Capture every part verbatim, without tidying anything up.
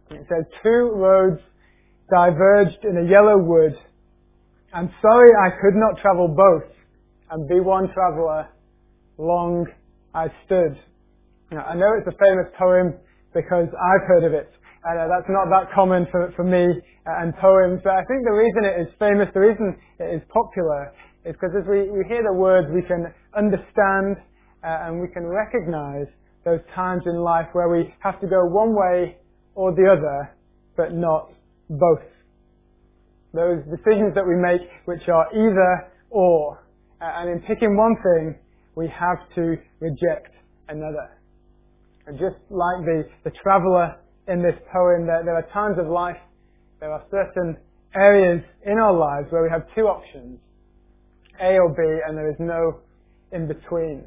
It says, two roads diverged in a yellow wood. I'm sorry I could not travel both and be one traveller. Long I stood. Now, I know it's a famous poem because I've heard of it. And uh, that's not that common for, for me uh, and poems. But I think the reason it is famous, the reason it is popular, is because as we, we hear the words, we can understand uh, and we can recognize those times in life where we have to go one way or the other, but not both. Those decisions that we make which are either or. Uh, and in picking one thing, we have to reject another. And just like the, the traveller in this poem, there, there are times of life, there are certain areas in our lives where we have two options, A or B, and there is no in between.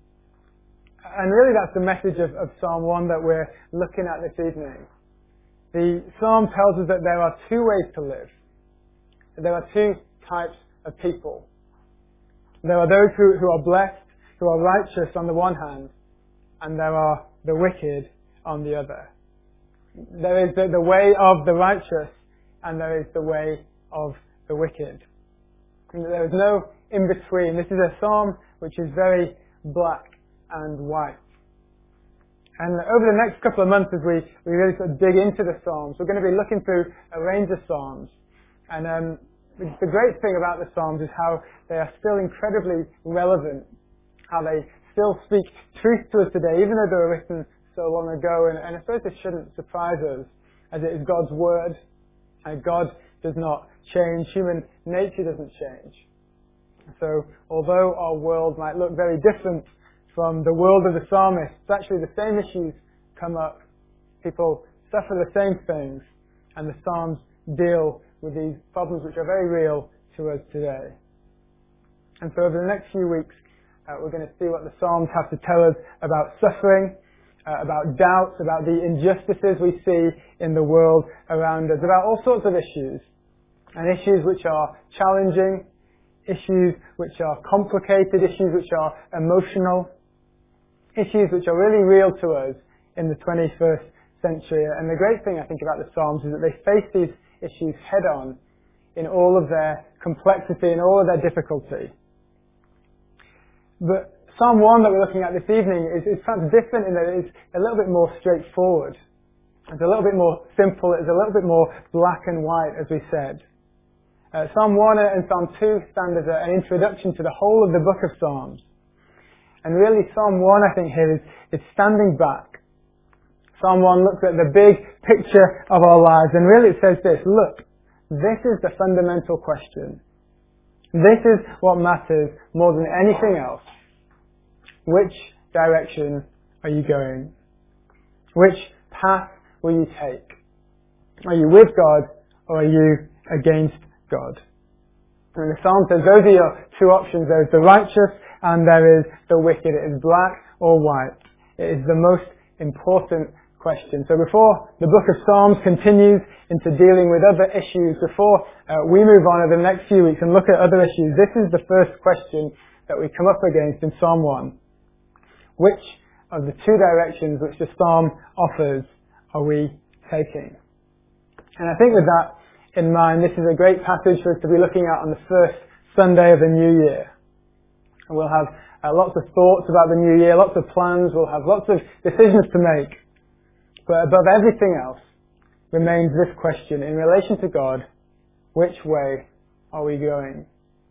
And really that's the message of, of Psalm one that we're looking at this evening. The Psalm tells us that there are two ways to live. There are two types of people. There are those who, who are blessed, who are righteous on the one hand, and there are the wicked on the other. There is the, the way of the righteous, and there is the way of the wicked. And there is no in between. This is a psalm which is very black and white. And over the next couple of months, as we, we really sort of dig into the Psalms, we're going to be looking through a range of Psalms. And um, the great thing about the Psalms is how they are still incredibly relevant, how they still speak truth to us today, even though they were written so long ago. And, and I suppose this shouldn't surprise us, as it is God's Word, and God does not change. Human nature doesn't change. So although our world might look very different from the world of the psalmist, actually the same issues come up. People suffer the same things, and the Psalms deal with these problems which are very real to us today. And so over the next few weeks, uh, we're going to see what the Psalms have to tell us about suffering, uh, about doubts, about the injustices we see in the world around us, about all sorts of issues, and issues which are challenging, issues which are complicated, issues which are emotional, issues which are really real to us in the twenty-first century. And the great thing I think about the Psalms is that they face these issues head on in all of their complexity and all of their difficulty. But Psalm one that we're looking at this evening is, is perhaps different in that it is a little bit more straightforward. It's a little bit more simple. It's a little bit more black and white, as we said. Uh, Psalm one and Psalm two stand as a, an introduction to the whole of the book of Psalms. And really Psalm one, I think here, is, is standing back. Psalm one looks at the big picture of our lives, and really it says this: look, this is the fundamental question. This is what matters more than anything else. Which direction are you going? Which path will you take? Are you with God, or are you against God? And the Psalm says those are your two options. There is the righteous and there is the wicked. It is black or white. It is the most important question. So before the book of Psalms continues into dealing with other issues, before uh, we move on over the next few weeks and look at other issues, this is the first question that we come up against in Psalm one. Which of the two directions which the Psalm offers are we taking? And I think with that in mind, this is a great passage for us to be looking at on the first Sunday of the new year. And we'll have uh, lots of thoughts about the new year, lots of plans, we'll have lots of decisions to make. But above everything else remains this question: in relation to God, which way are we going?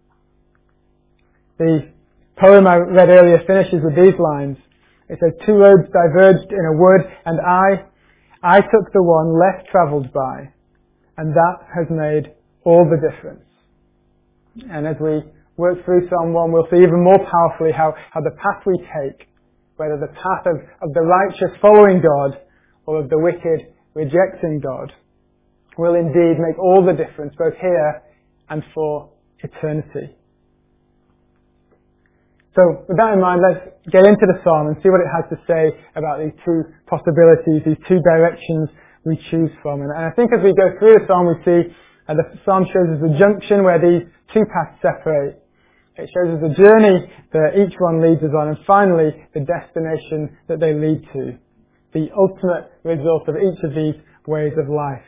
The poem I read earlier finishes with these lines. It says, two roads diverged in a wood, and I, I took the one less travelled by, and that has made all the difference. And as we work through Psalm one, we'll see even more powerfully how, how the path we take, whether the path of, of the righteous following God or of the wicked rejecting God, will indeed make all the difference, both here and for eternity. So with that in mind, let's get into the Psalm and see what it has to say about these two possibilities, these two directions we choose from. And I think as we go through the Psalm, we see uh, the Psalm shows us the junction where these two paths separate. It shows us the journey that each one leads us on, and finally the destination that they lead to. The ultimate result of each of these ways of life.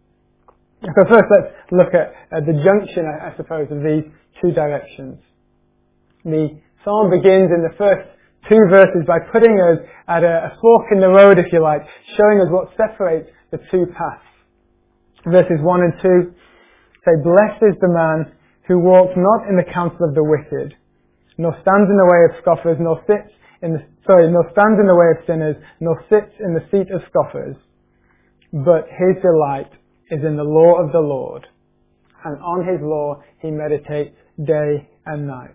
So first let's look at, at the junction, I, I suppose, of these two directions. The psalm begins in the first two verses by putting us at a, a fork in the road, if you like, showing us what separates the two paths. Verses one and two say, "Blessed is the man who walks not in the counsel of the wicked, nor stands in the way of scoffers, nor sits in the, sorry, nor stands in the way of sinners, nor sits in the seat of scoffers, but his delight is in the law of the Lord, and on his law he meditates day and night."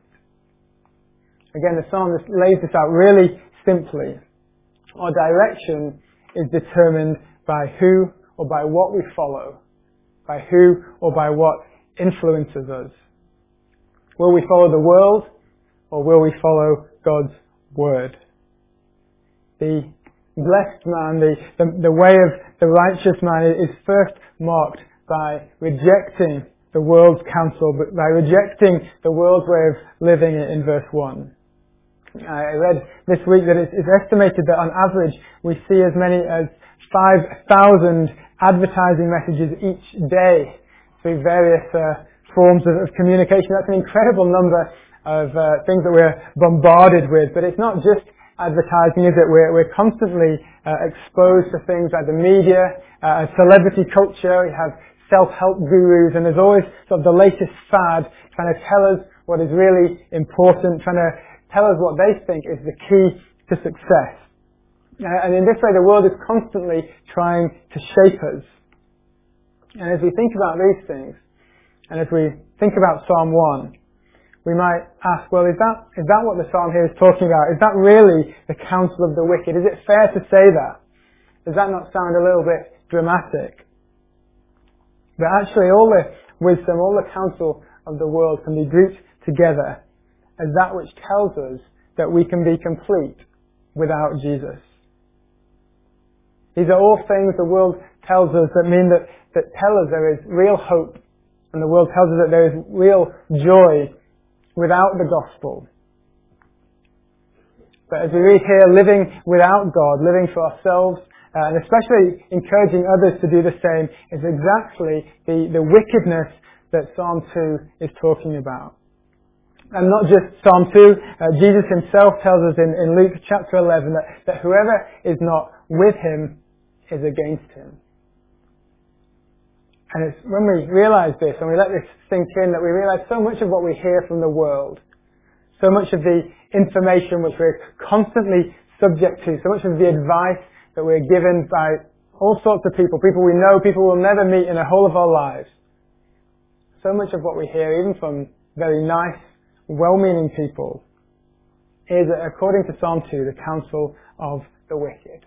Again, the psalmist lays this out really simply. Our direction is determined by who or by what we follow, by who or by what influences us. Will we follow the world, or will we follow God's word? The blessed man, the, the, the way of the righteous man is first marked by rejecting the world's counsel, but by rejecting the world's way of living in verse one. I read this week that it's estimated that on average we see as many as five thousand advertising messages each day through various uh, forms of, of communication. That's an incredible number of uh, things that we're bombarded with. But it's not just advertising, is it? We're, we're constantly uh, exposed to things like the media, uh, celebrity culture. We have self-help gurus, and there's always sort of the latest fad trying to tell us what is really important, trying to tell us what they think is the key to success. Uh, and in this way, the world is constantly trying to shape us. And as we think about these things, and as we think about Psalm one, we might ask, well, is that, is that what the psalm here is talking about? Is that really the counsel of the wicked? Is it fair to say that? Does that not sound a little bit dramatic? But actually, all the wisdom, all the counsel of the world can be grouped together as that which tells us that we can be complete without Jesus. These are all things the world tells us that mean that, that tell us there is real hope, and the world tells us that there is real joy without the gospel. But as we read here, living without God, living for ourselves, uh, and especially encouraging others to do the same, is exactly the, the wickedness that Psalm two is talking about. And not just Psalm two, uh, Jesus himself tells us in, in Luke chapter eleven that, that whoever is not with him is against him. And it's when we realise this, and we let this sink in, that we realise so much of what we hear from the world, so much of the information which we're constantly subject to, so much of the advice that we're given by all sorts of people, people we know, people we'll never meet in the whole of our lives. So much of what we hear, even from very nice, well-meaning people, is, according to Psalm two, the counsel of the wicked.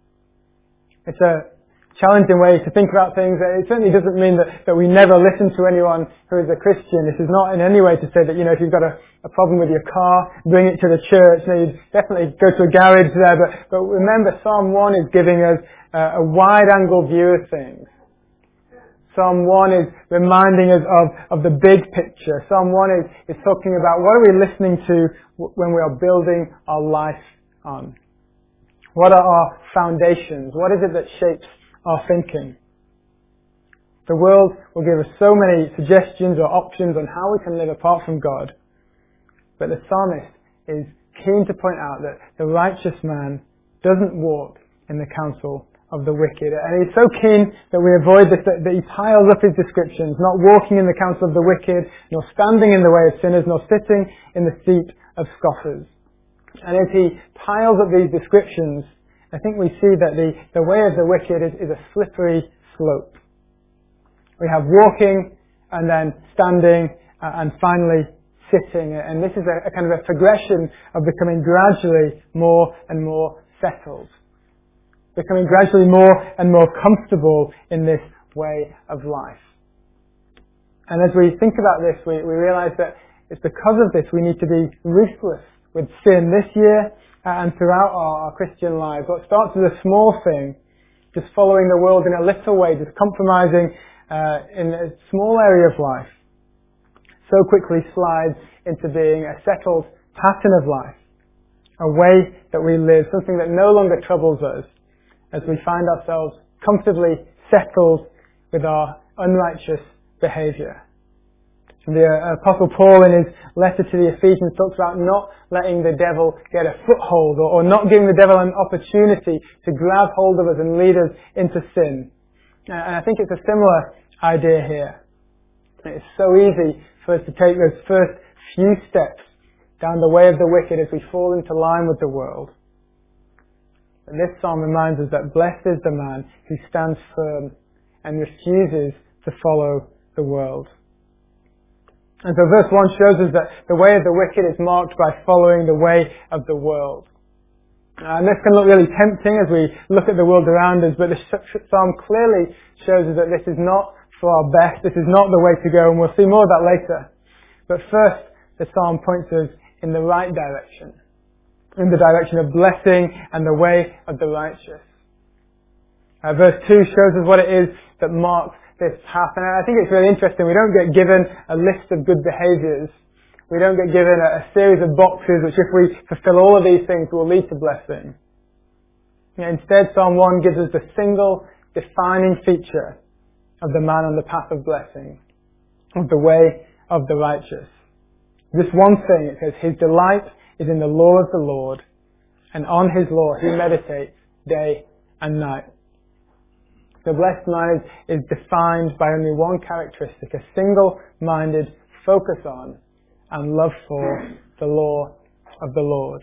It's a challenging way to think about things. It certainly doesn't mean that, that we never listen to anyone who is a Christian. This is not in any way to say that, you know, if you've got a, a problem with your car, bring it to the church. You know, you definitely go to a garage there. But, but remember, Psalm one is giving us uh, a wide-angle view of things. Psalm one is reminding us of, of the big picture. Psalm one is, is talking about what are we listening to when we are building our life on. What are our foundations? What is it that shapes our thinking? The world will give us so many suggestions or options on how we can live apart from God. But the psalmist is keen to point out that the righteous man doesn't walk in the counsel of the wicked. And he's so keen that we avoid this, that, that he piles up his descriptions, not walking in the counsel of the wicked, nor standing in the way of sinners, nor sitting in the seat of scoffers. And as he piles up these descriptions, I think we see that the, the way of the wicked is, is a slippery slope. We have walking, and then standing, uh, and finally sitting. And this is a, a kind of a progression of becoming gradually more and more settled. Becoming gradually more and more comfortable in this way of life. And as we think about this, we, we realize that it's because of this we need to be ruthless with sin this year and throughout our, our Christian lives. What starts as a small thing, just following the world in a little way, just compromising uh, in a small area of life, so quickly slides into being a settled pattern of life, a way that we live, something that no longer troubles us as we find ourselves comfortably settled with our unrighteous behaviour. The uh, Apostle Paul in his letter to the Ephesians talks about not letting the devil get a foothold or, or not giving the devil an opportunity to grab hold of us and lead us into sin. Uh, and I think it's a similar idea here. It's so easy for us to take those first few steps down the way of the wicked as we fall into line with the world. And this psalm reminds us that blessed is the man who stands firm and refuses to follow the world. And so verse one shows us that the way of the wicked is marked by following the way of the world. And this can look really tempting as we look at the world around us, but the psalm clearly shows us that this is not for our best, this is not the way to go, and we'll see more of that later. But first, the psalm points us in the right direction, in the direction of blessing and the way of the righteous. Uh, verse two shows us what it is that marks this path. And I think it's really interesting. We don't get given a list of good behaviours. We don't get given a, a series of boxes which if we fulfill all of these things will lead to blessing. Instead, Psalm one gives us the single defining feature of the man on the path of blessing, of the way of the righteous. This one thing, it says, his delight is in the law of the Lord, and on his law he meditates day and night. The blessed man is, is defined by only one characteristic, a single-minded focus on and love for the law of the Lord.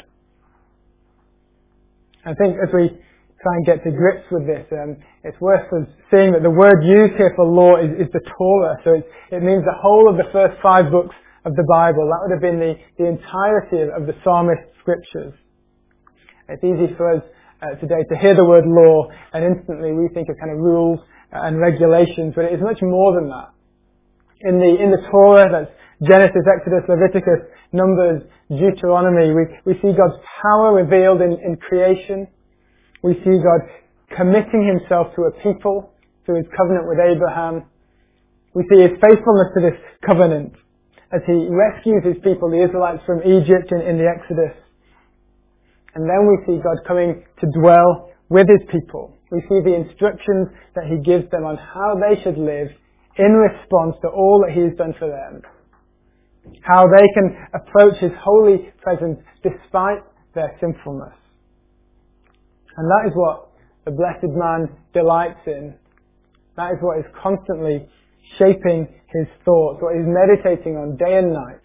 I think as we try and get to grips with this, um, it's worth us seeing that the word used here for law is, is the Torah. So it, it means the whole of the first five books of the Bible. That would have been the, the entirety of, of the psalmist's scriptures. It's easy for us Uh, today to hear the word law and instantly we think of kind of rules and regulations, but it is much more than that. In the in the Torah, that's Genesis, Exodus, Leviticus, Numbers, Deuteronomy, we, we see God's power revealed in, in creation. We see God committing himself to a people through his covenant with Abraham. We see his faithfulness to this covenant as he rescues his people, the Israelites, from Egypt in, in the Exodus. And then we see God coming to dwell with his people. We see the instructions that he gives them on how they should live in response to all that he has done for them. How they can approach his holy presence despite their sinfulness. And that is what the blessed man delights in. That is what is constantly shaping his thoughts, what he's meditating on day and night.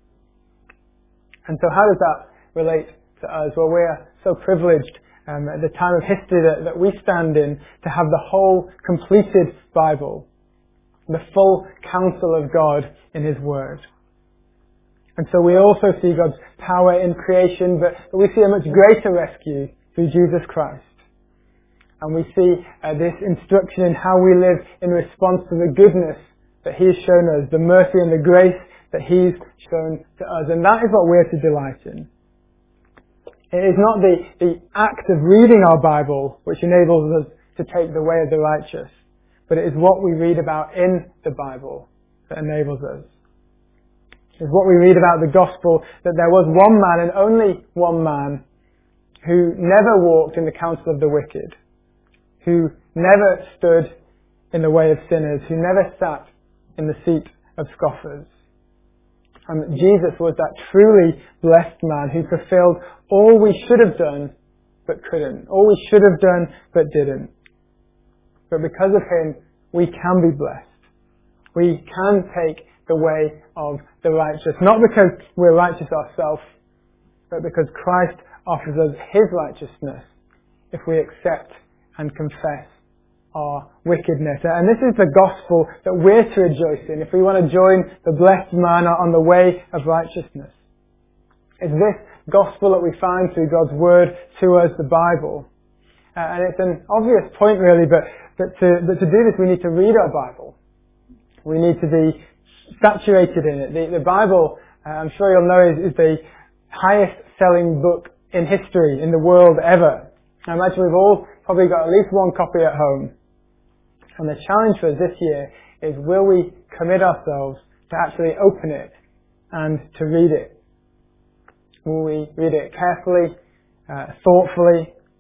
And so how does that relate to us? Well, we're so privileged um, at the time of history that, that we stand in to have the whole completed Bible, the full counsel of God in his word. And so we also see God's power in creation, but, but we see a much greater rescue through Jesus Christ. And we see uh, this instruction in how we live in response to the goodness that he has shown us, the mercy and the grace that he's shown to us. And that is what we're to delight in. It is not the, the act of reading our Bible which enables us to take the way of the righteous, but it is what we read about in the Bible that enables us. It's what we read about the gospel, that there was one man and only one man who never walked in the counsel of the wicked, who never stood in the way of sinners, who never sat in the seat of scoffers. And Jesus was that truly blessed man who fulfilled all we should have done but couldn't. All we should have done but didn't. But because of him, we can be blessed. We can take the way of the righteous. Not because we're righteous ourselves, but because Christ offers us his righteousness if we accept and confess our wickedness. And this is the gospel that we're to rejoice in if we want to join the blessed man on the way of righteousness. It's this gospel that we find through God's word to us, the Bible. Uh, and it's an obvious point really, but, but, to, but to do this we need to read our Bible. We need to be saturated in it. The, the Bible, uh, I'm sure you'll know, is, is the highest selling book in history, in the world ever. I imagine we've all probably got at least one copy at home. And the challenge for us this year is, will we commit ourselves to actually open it and to read it? Will we read it carefully, uh, thoughtfully?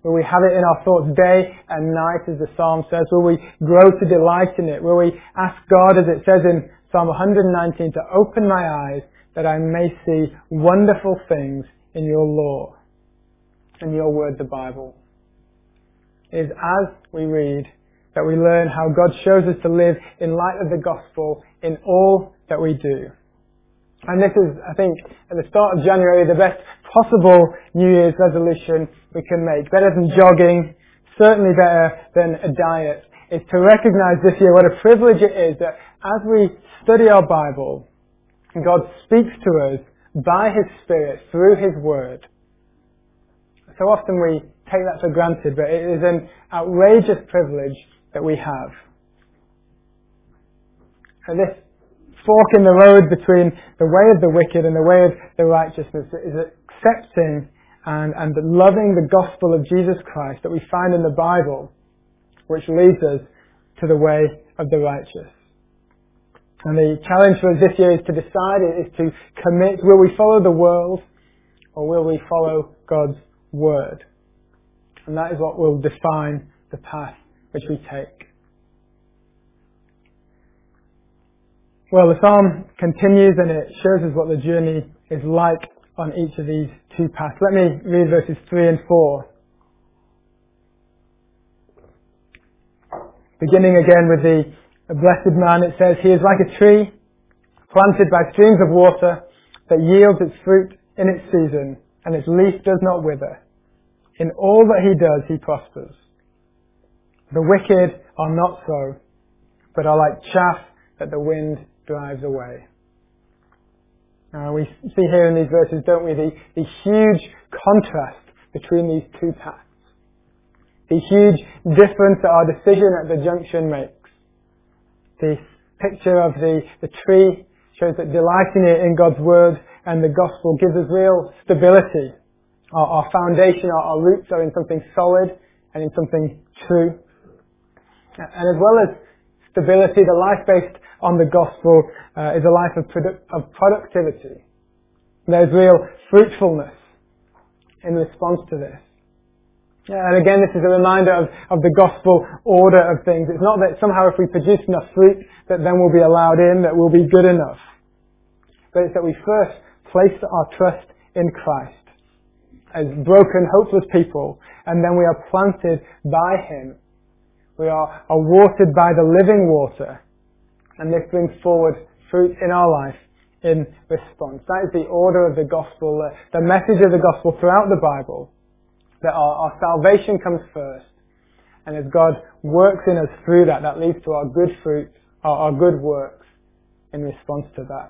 Will we have it in our thoughts day and night, as the psalm says? Will we grow to delight in it? Will we ask God, as it says in Psalm one nineteen, to open my eyes that I may see wonderful things in your law, in your word, the Bible? It is as we read that we learn how God shows us to live in light of the gospel in all that we do. And this is, I think, at the start of January, the best possible New Year's resolution we can make. Better than jogging, certainly better than a diet, is to recognize this year what a privilege it is that as we study our Bible, God speaks to us by His Spirit through His Word. So often we take that for granted, but it is an outrageous privilege that we have. And this fork in the road between the way of the wicked and the way of the righteousness is accepting and, and loving the gospel of Jesus Christ that we find in the Bible, which leads us to the way of the righteous. And the challenge for us this year is to decide, is to commit, will we follow the world or will we follow God's Word? And that is what will define the path which we take. Well, the psalm continues and it shows us what the journey is like on each of these two paths. Let me read verses three and four. Beginning again with the blessed man, it says, he is like a tree planted by streams of water that yields its fruit in its season, and its leaf does not wither. In all that he does, he prospers. The wicked are not so, but are like chaff that the wind drives away. Now we see here in these verses, don't we, the, the huge contrast between these two paths. The huge difference that our decision at the junction makes. This picture of the, the tree shows that delighting in God's Word and the Gospel gives us real stability. Our, our foundation, our, our roots are in something solid and in something true. And as well as stability, the life based on the Gospel uh, is a life of, produ- of productivity. There's real fruitfulness in response to this. Yeah, and again, this is a reminder of, of the gospel order of things. It's not that somehow if we produce enough fruit that then we'll be allowed in, that we'll be good enough. But it's that we first place our trust in Christ as broken, hopeless people, and then we are planted by Him. We are, are watered by the living water, and this brings forward fruit in our life in response. That is the order of the gospel, uh, the message of the gospel throughout the Bible. That our, our salvation comes first. And as God works in us through that, that leads to our good fruit, our, our good works in response to that.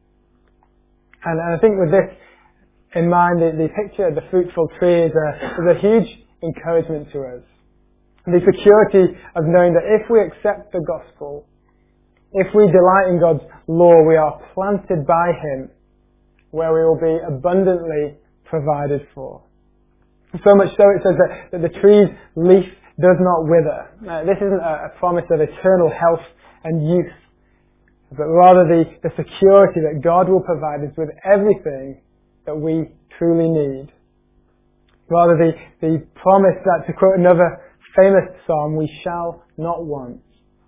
And, and I think with this in mind, the, the picture of the fruitful tree is a, is a huge encouragement to us. The security of knowing that if we accept the gospel, if we delight in God's law, we are planted by Him where we will be abundantly provided for. So much so it says that, that the tree's leaf does not wither. Now, this isn't a, a promise of eternal health and youth, but rather the, the security that God will provide us with everything that we truly need. Rather the, the promise that, to quote another famous psalm, we shall not want.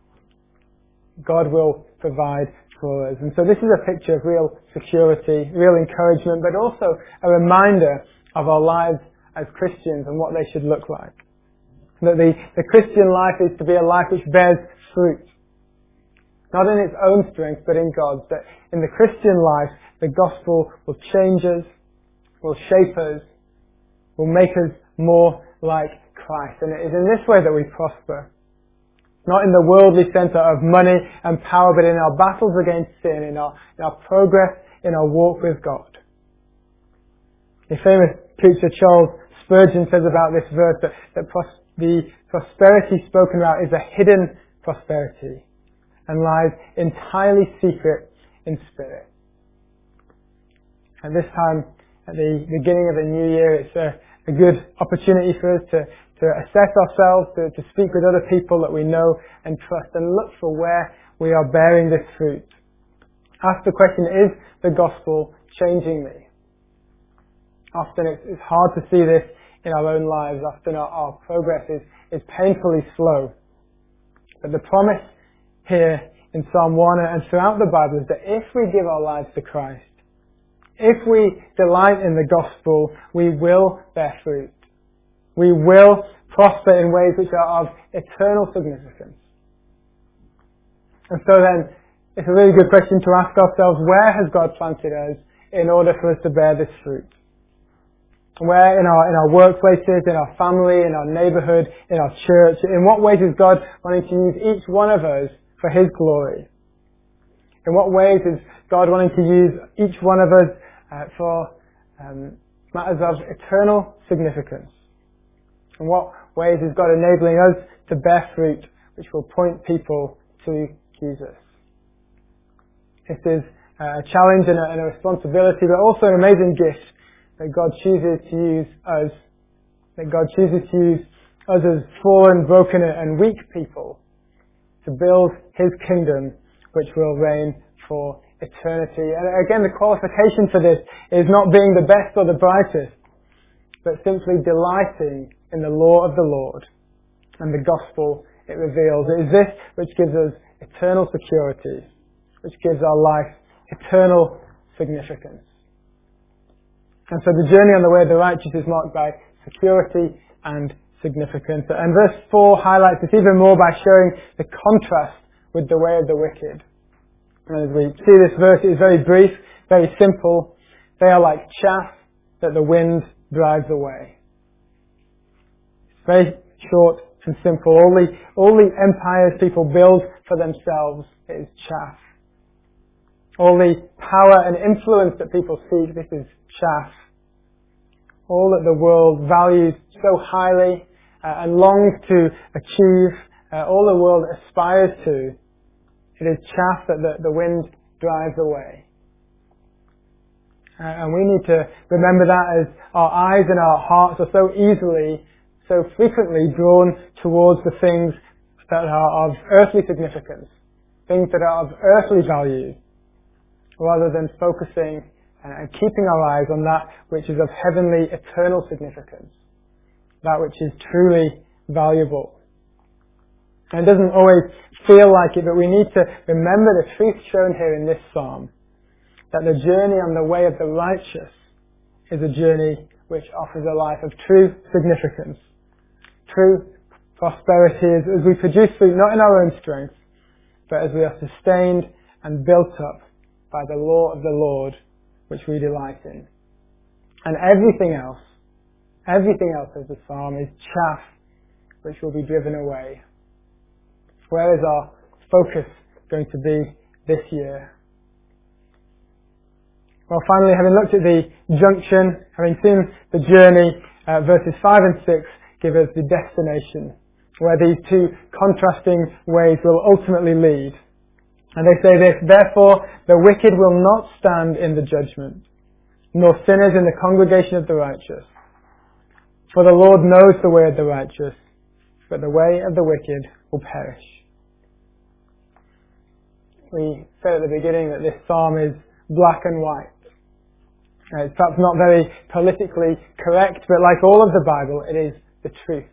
God will provide for us. And so this is a picture of real security, real encouragement, but also a reminder of our lives as Christians and what they should look like. That the, the Christian life is to be a life which bears fruit. Not in its own strength, but in God's. That in the Christian life, the gospel will change us, will shape us, will make us more like Christ. And it is in this way that we prosper. Not in the worldly sense of money and power, but in our battles against sin, in our, in our progress, in our walk with God. The famous preacher Charles Spurgeon says about this verse that, that pros- the prosperity spoken about is a hidden prosperity and lies entirely secret in spirit. At this time, at the beginning of the new year, it's a, a good opportunity for us to, to assess ourselves, to, to speak with other people that we know and trust and look for where we are bearing this fruit. Ask the question, is the gospel changing me? Often it's, it's hard to see this in our own lives, often our, our progress is, is painfully slow. But the promise here in Psalm one and throughout the Bible is that if we give our lives to Christ, if we delight in the gospel, we will bear fruit. We will prosper in ways which are of eternal significance. And so then, it's a really good question to ask ourselves, where has God planted us in order for us to bear this fruit? Where in our, in our workplaces, in our family, in our neighborhood, in our church, in what ways is God wanting to use each one of us for His glory? In what ways is God wanting to use each one of us uh, for um, matters of eternal significance? In what ways is God enabling us to bear fruit which will point people to Jesus? This is a challenge and a, and a responsibility, but also an amazing gift that God chooses to use us, that God chooses to use us as fallen, broken and weak people to build His kingdom which will reign for eternity. And again, the qualification for this is not being the best or the brightest, but simply delighting in the law of the Lord and the gospel it reveals. It is this which gives us eternal security, which gives our life eternal significance. And so the journey on the way of the righteous is marked by security and significance. And verse four highlights this even more by showing the contrast with the way of the wicked. And as we see this verse, it is very brief, very simple. They are like chaff that the wind drives away. It's very short and simple. All the, all the empires people build for themselves is chaff. All the power and influence that people seek, this is chaff. All that the world values so highly uh, and longs to achieve, uh, all the world aspires to, it is chaff that the, the wind drives away. Uh, and we need to remember that as our eyes and our hearts are so easily, so frequently drawn towards the things that are of earthly significance, things that are of earthly value, rather than focusing and keeping our eyes on that which is of heavenly, eternal significance, that which is truly valuable. And it doesn't always feel like it, but we need to remember the truth shown here in this psalm, that the journey on the way of the righteous is a journey which offers a life of true significance, true prosperity as, as we produce fruit not in our own strength, but as we are sustained and built up by the law of the Lord, which we delight in. And everything else, everything else of the psalm is chaff which will be driven away. Where is our focus going to be this year? Well, finally, having looked at the junction, having seen the journey, uh, verses five and six give us the destination, where these two contrasting ways will ultimately lead. And they say this, therefore the wicked will not stand in the judgment, nor sinners in the congregation of the righteous. For the Lord knows the way of the righteous, but the way of the wicked will perish. We said at the beginning that this psalm is black and white. It's perhaps not very politically correct, but like all of the Bible, it is the truth.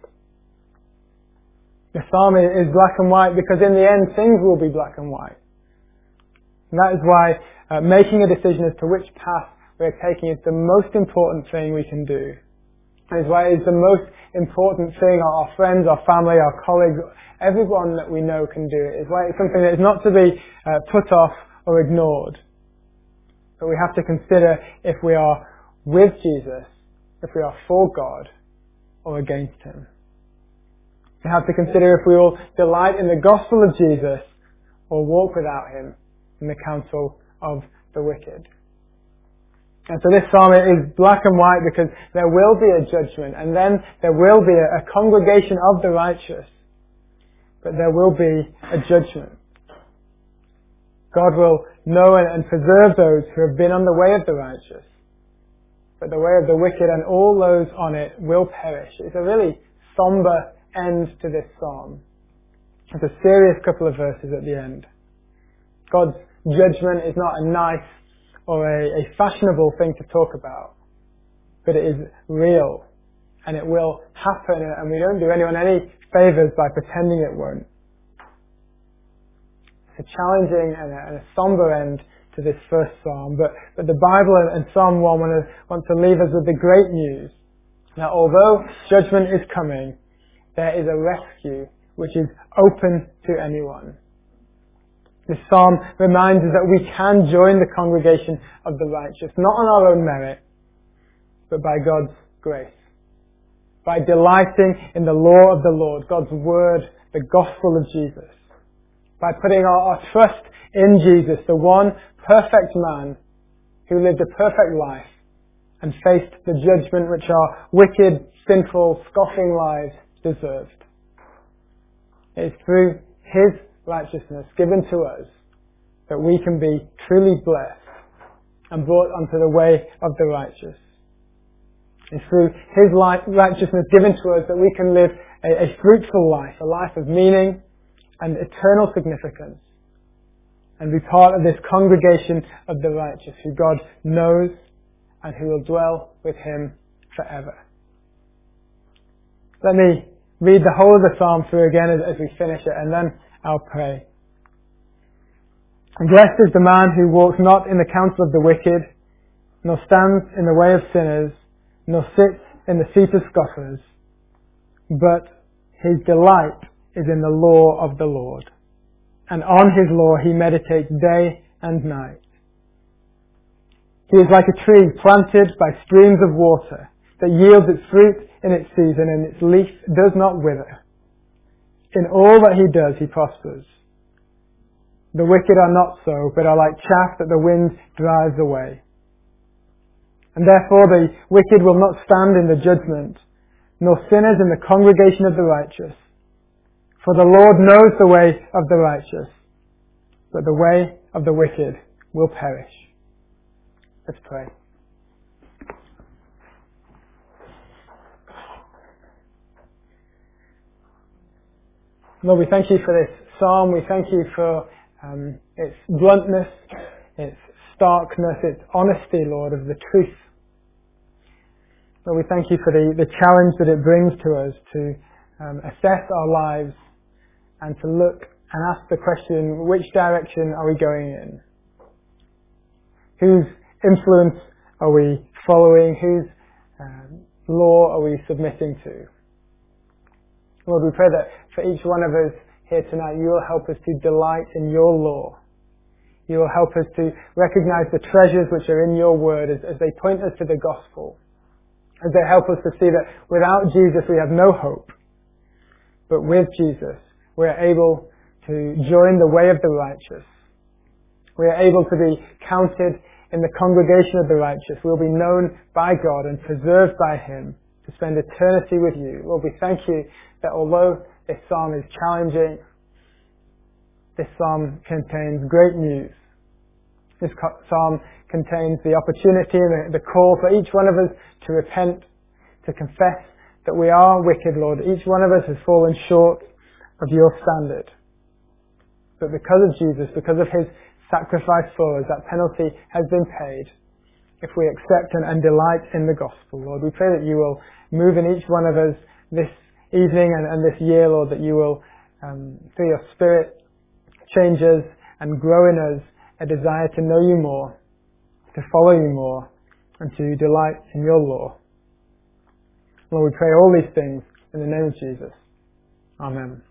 The psalm is black and white because in the end things will be black and white. And that is why uh, making a decision as to which path we're taking is the most important thing we can do. That is why it is the most important thing our friends, our family, our colleagues, everyone that we know can do it. It's why it's something that is not to be uh, put off or ignored. But we have to consider if we are with Jesus, if we are for God, or against Him. We have to consider if we will delight in the gospel of Jesus, or walk without Him in the counsel of the wicked. And so this psalm is black and white because there will be a judgment, and then there will be a, a congregation of the righteous, but there will be a judgment. God will know and, and preserve those who have been on the way of the righteous, but the way of the wicked and all those on it will perish. It's a really somber end to this psalm. It's a serious couple of verses at the end. God's judgment is not a nice or a, a fashionable thing to talk about, but it is real. and it will happen, and we don't do anyone any favours by pretending it won't. It's a challenging and a, and a somber end to this first psalm, but, but the Bible and, and Psalm one want to, want to leave us with the great news that although judgment is coming, there is a rescue which is open to anyone. This psalm reminds us that we can join the congregation of the righteous, not on our own merit, but by God's grace. By delighting in the law of the Lord, God's word, the gospel of Jesus. By putting our, our trust in Jesus, the one perfect man who lived a perfect life and faced the judgment which our wicked, sinful, scoffing lives deserved. It is through His righteousness given to us that we can be truly blessed and brought onto the way of the righteous. It's through His righteousness given to us that we can live a, a fruitful life, a life of meaning and eternal significance, and be part of this congregation of the righteous who God knows and who will dwell with Him forever. Let me read the whole of the psalm through again as, as we finish it, and then I'll pray. Blessed is the man who walks not in the counsel of the wicked, nor stands in the way of sinners, nor sits in the seat of scoffers, but his delight is in the law of the Lord, and on His law he meditates day and night. He is like a tree planted by streams of water that yields its fruit in its season, and its leaf does not wither. In all that he does, he prospers. The wicked are not so, but are like chaff that the wind drives away. And therefore the wicked will not stand in the judgment, nor sinners in the congregation of the righteous. For the Lord knows the way of the righteous, but the way of the wicked will perish. Let's pray. Lord, we thank you for this psalm. We thank you for um, its bluntness, its starkness, its honesty, Lord, of the truth. Lord, we thank you for the, the challenge that it brings to us to um, assess our lives and to look and ask the question, which direction are we going in? Whose influence are we following? Whose um, law are we submitting to? Lord, we pray that for each one of us here tonight, you will help us to delight in your law. You will help us to recognize the treasures which are in your word as, as they point us to the gospel. As they help us to see that without Jesus we have no hope. But with Jesus we are able to join the way of the righteous. We are able to be counted in the congregation of the righteous. We will be known by God and preserved by Him to spend eternity with you. Lord, we thank you that although this psalm is challenging, this psalm contains great news. This psalm contains the opportunity and the call for each one of us to repent, to confess that we are wicked, Lord. Each one of us has fallen short of your standard. But because of Jesus, because of His sacrifice for us, that penalty has been paid. If we accept and, and delight in the gospel, Lord, we pray that you will move in each one of us this evening and, and this year, Lord, that you will, um, through your Spirit, change us and grow in us a desire to know you more, to follow you more, and to delight in your law. Lord, we pray all these things in the name of Jesus. Amen.